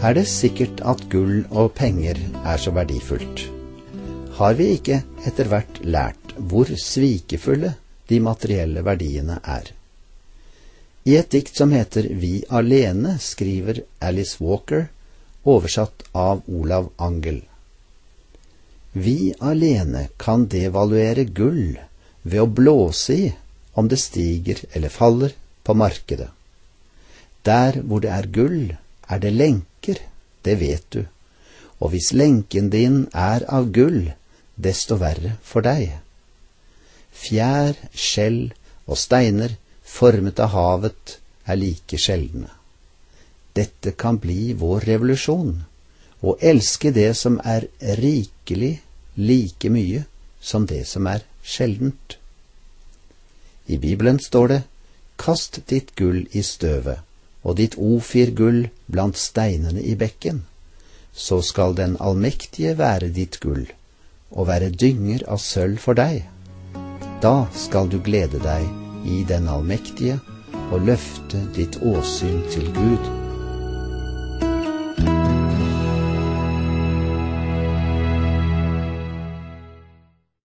er det sikkert at gull og penger er så verdifullt. Har vi ikke etter hvert lært hvor svikefulle de materielle verdiene er? I et dikt som heter Vi alene, skriver Alice Walker, oversatt av Olav Angel: Vi alene kan devaluere gull ved å blåse i om det stiger eller faller på markedet. Der hvor det er gull, er det lenker, det vet du, og hvis lenken din er av gull, desto verre for deg. Fjær, skjell og steiner formet av havet er like sjeldne. Dette kan bli vår revolusjon, å elske det som er rikelig like mye som det som er sjeldent. I Bibelen står det: Kast ditt gull i støvet, og ditt ofirgull blant steinene i bekken, så skal den allmektige være ditt gull, og være dynger av sølv for deg. Da skal du glede deg i den allmektige, og løfte ditt åsyn til Gud.